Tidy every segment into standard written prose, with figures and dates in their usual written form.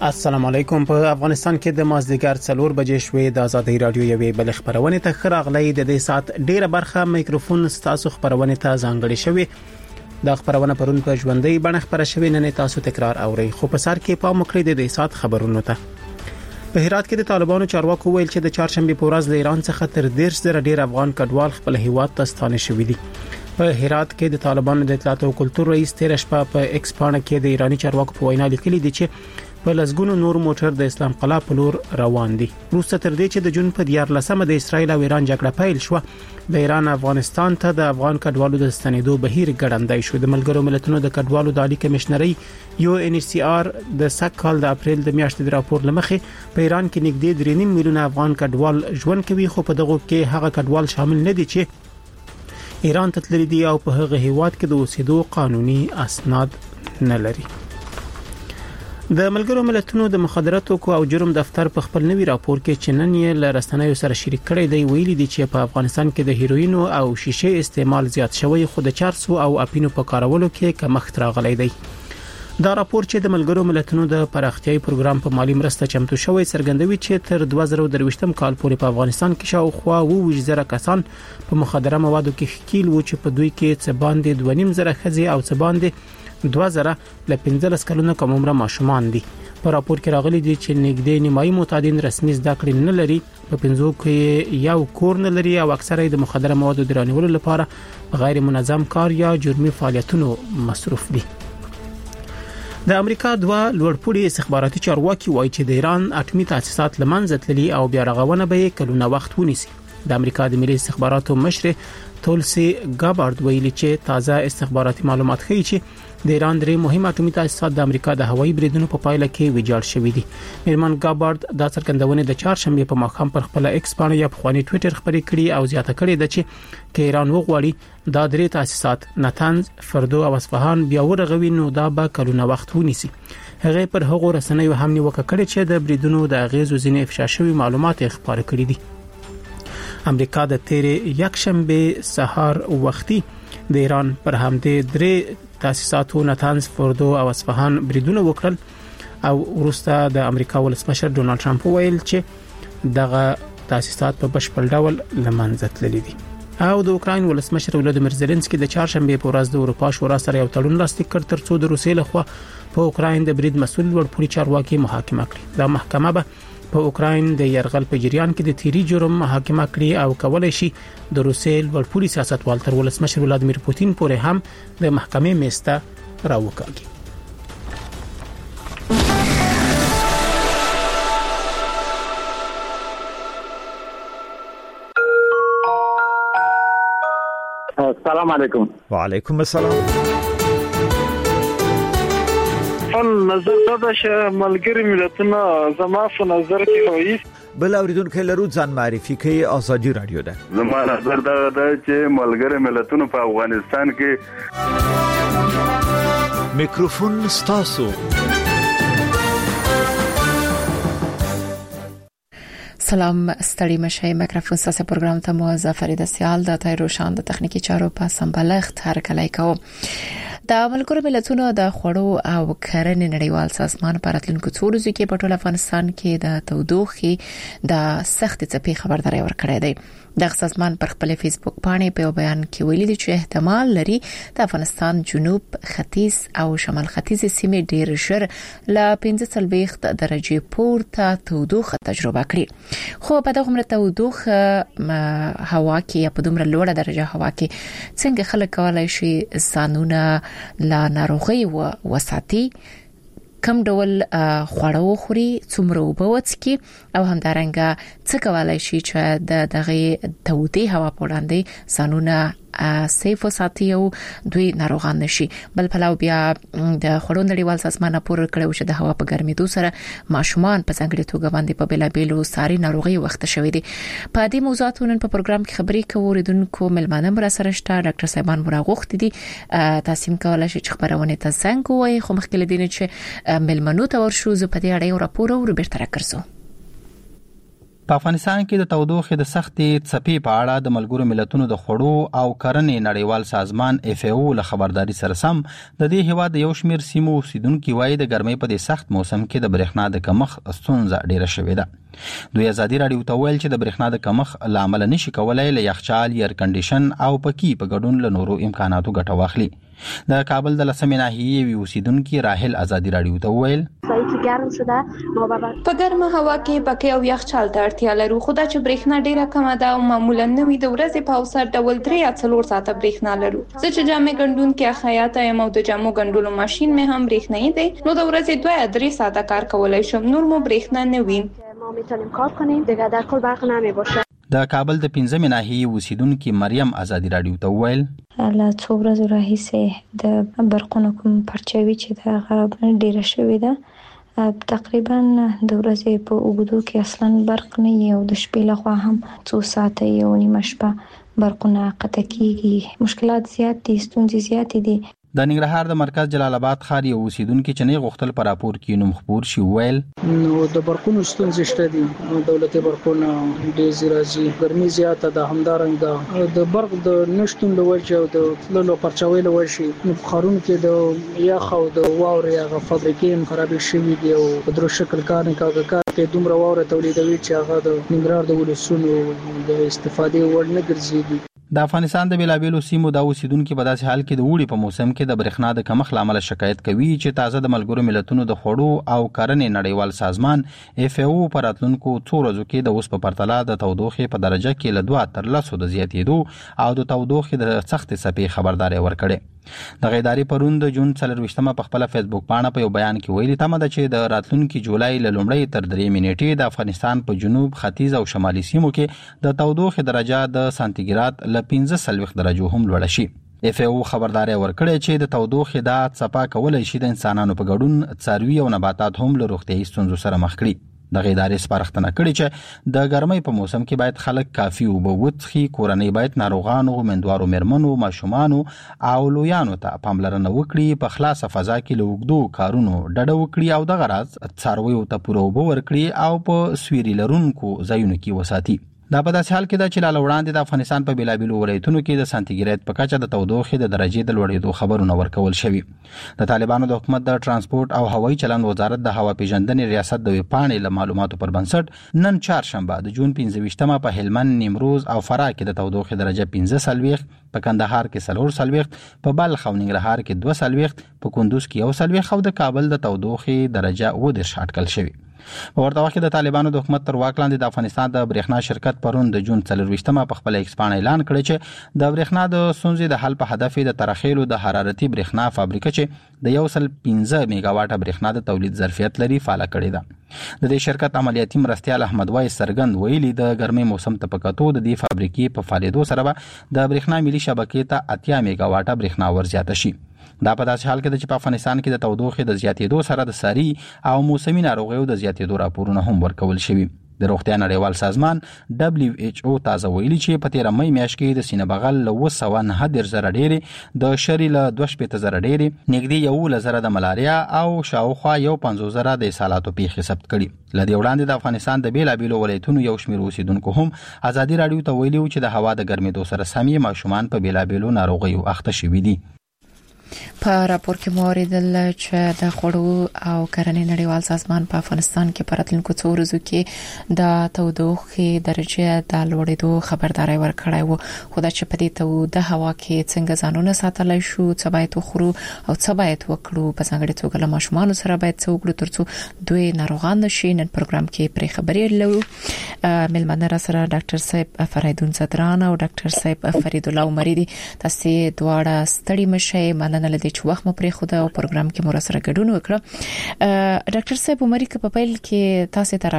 السلام علیکم. په افغانستان کې د مازدیګر 4 بجې شوې د آزادۍ رادیو یوې بل خبرونه ته خراغلې د دې سات ډیره برخه میکروفون تاسو خبرونه ته ځانګړې شوې. د خبرونه پرون په ژوندۍ بڼه خبره شوې نه تاسو تکرار اورئ خو په سر کې پام وکړئ د دې سات خبرونه ته. په هرات کې د طالبانو چارواکو ویل چې د چهارشنبه په ورځ د ایران څخه تر 10,000 ډیر افغان کډوال خپل هیواد ته ستانه شوي دي. په هرات کې د طالبانو د اطلاعات او کلتور رئیس تیر شپه په ایکس پاڼه کې د ایرانی چارواکو په وینا لیکلي دي چې په لسګونو نور موټر د اسلام قلعه په لور روان دي. روسته تر دې چې د جون په 14مه د اسرایل او ایران جګړه پیل شو، د ایران افغانستان ته د افغان کډوالو د ستنېدو بهیر ګړندای شو. د ملګرو ملتونو د کډوالو د عالی کمشنري UNHCR د سکهال د اپریل د میاشتې د راپور لمخې په ایران کې نږدې 3.5 میلیونه افغان کډوال ژوند کوي، خو په دغه کې هغه کډوال شامل نه دي چې ایران ته تللي دي او په هغه هیواد کې د اوسېدو قانوني اسناد نه لري. د ملګرو ملتونو د مخدراتو او جرم دفتر په خپل نوي راپور کې چې نن یې له رسنیو سره شریک کړی دی ویلي دي چې په افغانستان کې د هیروین او شیشه استعمال زیات شوی، خو د چارسو او اپینو په کارولو کې کمښت راغلی دی. دا راپور چې د ملګرو ملتونو د پراختیايي پروګرام په مالی مرسته چمتو شوی څرګندوي چې تر 2023م کال پورې په افغانستان کې شاوخوا 20,000 کسان په مخدره موادو کې ښکیل وو چې په دوی کې څه باندې 2.5 خزي او څه باندې 2000 ل 15 کلونو کم عمره ماشومان دي. په راپور کې راغلي دي چې نږدې نیمایي معتادین رسمي زده کړې نه لري، په 50 کې یو کور نه لري او اکثره د مخدره موادو د رانیولو لپاره غیر منظم کار یا جرمي فعالیتونو مصروف دي. د امریکا دوه لوړپوړي استخباراتي چارواکي وایي چې د ایران اټومي تاسیسات لمنځه تللي او بیا رغونه به کلونه وخت ونیسي. د امریکا د ملي استخباراتو مشر تولسی ګابارد ویلي چې تازه استخباراتي معلومات ښیي چې د ایران درې مهمه اټومي تاسیسات د امریکا د هوایي بریدونو په پایله کې ویجاړ شوي دي. میرمن ګابارد دا څرګندونه د چهارشنبه په ماښام پر خپل ایکس باندې یا په خواني ټوئیټر خبرې کړې او زیاته کړې ده چې ایران وغواړي دا درې تاسیسات نتنز، فردو او اصفهان بیا ورغوي نو دا به کلونه وخت ونیسي. هغه پر هغو رسنیو هم نیوکه کړې چې د بریدونو د اغیزو ځینې افشا شوي معلومات خبرې کړې دي. امریکا د تیرې یکشنبه سهار وختي د ایران پر همدې درې تاسیساتو نتنز، فردو او اصفهان بریدونه وکړل او وروسته د امریکا ولسمشر ډونالد ټرمپ ویل چې دغه تاسیسات په بشپړ ډول لمنځه تللي دي. او د اوکراین ولسمشر ولادیمیر زيلنسکي د چهارشنبه په ورځ د اروپا شورا سره یو تړون لاسلیک کړ ترڅو د روسیې لخوا په اوکراین د برید مسؤل لوړپوړي چارواکي محاکمه کړي. دا محکمه به په اوکراین د يرغل په جریان کې د تیری جرم محاکمه کړي او کولای شي د روسیې لوړپوړي سیاستوال تر ولسمشر ولادیمیر پوتین پورې هم د محکمې میسته راوکاږي. السلام علیکم. وعلیکم السلام. نظر دا چې ملګری ملتونه زما په نظر کې رئیس بل اوریدونکو لرو ځان معرفي کوي. آزادي رادیو ده. زما نظر دا چې ملګری ملتونه په افغانستان کې میکروفون ستاسو. سلام ستړي مشه. میکروفون ستاسو پروګرام ته مو فرید سیال د تای روشان د تخنیکی چارو په سمبالښت هر کله کوم. د ملګرو ملتونو د خوړو او کرنې نړیوال سازمان په راتلونکو څو ورځو کې په ټول افغانستان کې د تودوخې د سخت څپې خبرداري ورکړې ده. د سازمان پر خپل فیسبوک باندې په بیان کې ویلي دي چې احتمال لري د افغانستان جنوب، ختیځ او شمال ختیځ سیمې ډېر ژر ل 45 درجه پورته تودوخه تجربه کړي. خو په دغه تودوخه هوا کې یا په دومره لوړه درجه هوا کې څنګه خلک کولای شي ځانونه لا ناروغي وساتي، کم ډول خواړه وخوري، څومره اوبه وڅښي او همدارنګه څه کولای شي چې د دغه تودې هوا په وړاندې ځانونه سیف وساتي او دوی ناروغان نشي. بل پلاو بیا د خوړو نړیوال سازمان راپور کړو چې د هوا په ګرمېدو سره ماشومان په څنګه توګه باندې په بلابېلو ساري ناروغي وخت شوې دي. په دې موضوعاتو نن په پروګرام کې خبرې کوو. ریدونکو ملمانه مر سره شته ډاکټر صاحبان مراغوخت دي. تاسو کولای شئ چې خبرونه ته څنګه وایي خو مخکې لدینه چې ملمنو ته ورشو زه په دې اړه یو راپور او بیرته راکړم. په افغانستان کې د تودوخې د سختې څپې په اړه د ملګرو ملتونو د خوړو او کرنې نړیوال سازمان FAO له خبرداري سره سم د دې هیواد یو شمېر سیمو اوسیدونکو وايي د ګرمۍ په دې سخت موسم کې د برېښنا د کمښت ستونزه ډېره شوې ده. دوی ازادي راډیو ته ویل چې د برېښنا د کمښت له امله نشي کولای له یخچال، ایر کنډیشن او پکې په ګډون له نورو امکاناتو ګټه واخلي. د کابل د لسمې ناحیې وی اوسیدونکو راحل ازادي راډیو ته ویل په ګرمه هوا کې پکې او یخچال ته اړتیا لرو، خو دا چې برېښنا ډیره کمه ده او معمولا نه وي، د ورځې په اوسط ډول 3 یا 4 ساعته برېښنا لرو. زه چې جامې ګنډونکې خیاطه یم او د جامو ګنډلو ماشين مې هم برېښنايي دی، نو د ورځې 2 یا 3 ساعته کار کولای شم، نور مو برېښنا نه وي. ما میتونیم کار کنیم دیگه در کل برق نمیباشه. د کابل د 15مې ناحیې اوسیدونکو مریم ازادي راډیو ته ویل له څو ورځې راهیسې د برقونو کوم پرچاوي چې دا ډیره شوې ده، تقریبا د ورځې په اوږدو کې اصلا برق نه وي او د شپې لخوا هم 2 ساعته یو نیمه شپه برقونه قطع کیږي. مشکلات زیات دي، ستونزې زیات دي. د ننګرهار د مرکز جلال آباد ښار یو اوسیدونکو چې نه غوښتل پر راپور کې نوم خبر شي ویل نو د برقونو ستونزې شته دي، دولتي برقونه ډېر راځي، ګرمي زیاته ده، همدارنګه د برق د نشټون له وجه او د تللو پرچاوي له وجه نو خارون کې د یخ او د واورې هغه فابریکې هم خراب شوي دي او په درو شکل کار نه کې دومره واوره تولیدوي چې هغه د ننګرهار د ولسونو د استفادې وړ نه ګرځي. د افغانستان د بیلابیلو سیمو د اوسیدونکو په داسې حال کې د وړي په موسم کې د برېښنا د کمښت لامل شکایت کوي چې تازه د ملګرو ملتونو د خوړو او کرنې نړیوال سازمان FAO پر راتلونکو 2 ورځو کې د اوس په پرتله د تودوخې په درجه کې له 2 تر 10 د زیاتېدو او د تودوخې د سختې څپې خبرداري ورکړي. د غیداری پرون د جون 24مه په خپل فیسبوک باندې په یو بیان کې ویلي تمه ده چې د راتلونکي جولای له لومړۍ تر 3 نیټې د افغانستان په جنوب، ختیځ او شمالي سیمو کې د تودوخې درجه د سانتیګراد له 15 درجو هم لوړ شي. FAO خبرداري ورکړې چې د تودوخې د څپا کولای شي د انسانانو په ګډون څاروي او نباتات هم له روغتيایي ستونزو سره مخ کړي. د غیداري سپارښتنه کړې چې د ګرمۍ په موسم کې باید خلک کافي اوبه وڅښي، کورنۍ باید ناروغانو، مندوارو مېرمنو، ماشومانو او لویانو ته پاملرنه وکړي، په خلاصه فضا کې له اوږدو کارونو ډډه وکړي او دغه راز څارویو ته پوره اوبه ورکړي او په سویري لرونکو ځایونو کې وساتي. دا په داسې حال کې ده چې لاله وړاندې د افغانستان په بیلابیلو ولایتونو کې د سانتیګریډ په کچه د تودوخې د درجې د لوړېدو خبرونه ورکول شوي. د طالبانو د حکومت د ترانسپورت او هوایي چلند وزارت د هوا پیژندنې ریاست د ویبپاڼې له معلوماتو پر بنسټ نن چهارشنبه د جون 15مه په هلمند، نیمروز او فراه کې د تودوخې درجه 15، په کندهار کې 40، په بلخ او ننګرهار کې 22، په کندوز کې 1 او د کابل د تودوخې درجه 10 اټکل شوی. په ورته وخت کې د طالبانو د حکومت تر واک لاندې د افغانستان د برېښنا شرکت پرون د جون 24مه په خپل ایکس باندې اعلان کړی چې د برېښنا د ستونزې د حل په هدف د ترخیلو د حرارتي برېښنا فابریکه چې د 115 میگاواټه برېښنا د تولید ظرفیت لري فعال کړی ده. د دې شرکت عملیاتي مرستیال احمد وای سرګند ویلي د ګرمۍ موسم ته پکاتو د دې فابریکې په فعالیتو سره د برېښنا ملي شبکې ته 80 میگاواټه برېښنا ورزیاته شي. دا په داسې حال کې ده چې په افغانستان کې د تودوخې د زیاتېدو سره د ساري او موسمي ناروغیو د زیاتېدو راپورونه هم ورکول شوي. د روغتیا نړیوال سازمان WHO تازه ویلي چې په 13 مې میاشت کې د سینه بغل له 209,000 ډېرې، د شری له 2,000 ډېرې، نږدې 1,000 د ملاریا او شاوخوا 50,000 د اسهالاتو پیښې ثبت کړي. لدې وړاندې د افغانستان د بیلابیلو ولایتونو یو شمېر اوسیدونکو هم ازادي راډیو ته ویلي چې د هوا د ګرمېدو سره سمې ماشومان په بیلابیلو ناروغیو اخته شوي دي. په راپور کې مو اوریدل چې د خوړو او کرنې نړیوال سازمان په افغانستان کې په راتلونکو 2 ورځو کې د تودوخې درجه د لوړېدو خبرداري ورکړی و، خو دا چې په دې توده هوا کې څنګه ځانونه ساتلای شو، څه باید وخورو او څه باید وکړو، په ځانګړي توګه له ماشومانو سره باید څه وکړو ترڅو دوی ناروغان نشي. نن پروګرام کې پرې خبرې لرو. ملمنه را سره ډاکټر صاحب فریدون صدران او ډاکټر صاحب فرید الله عمری دي. تاسو دواړه ستړي مشئ، مننه لدې چې وخت مو پرې خو دا پروګرام کې مو سره ګډون وکړه. ډاکټر صاحب عمری په پیل کې تاسو ته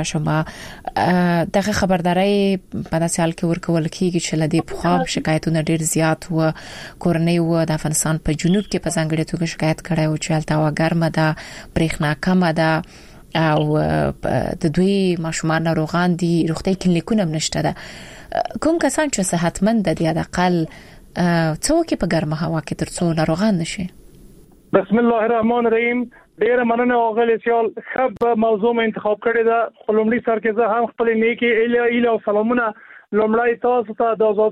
راشم دغه خبرداري په داسې حال کې ورکول کیږي چې لدې په خام شکایتونه ډېر زیات و، کورنۍ و د افغانستان په جنوب کې په ځانګړي توګه شکایت کړی و چې هلته هوا ګرمه ده، برېښنا کمه ده او د دوی ماشومان ناروغان دي، روغتي کلینیکونه نشته ده. کوم کسان چې صحتمند دي د اقل څوک په ګرمه هوا کې ترڅو ناروغان نشي؟ بسم الله الرحمن الرحیم. ډیر مننه اغلی سیال خب موضوع ما انتخاب کړی دا. لومړی سر کې زه هم خپل نیکی اله او سلامونه لومړی تاسو ته د آزاد